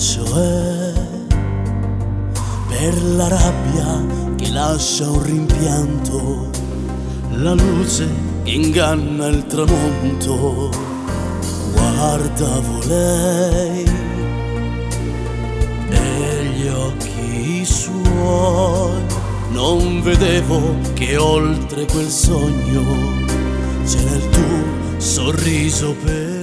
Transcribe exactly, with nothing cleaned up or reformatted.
cioè per la rabbia che lascia un rimpianto, la luce che inganna il tramonto. Guardavo lei e gli occhi suoi, non vedevo che oltre quel sogno c'era il tuo sorriso per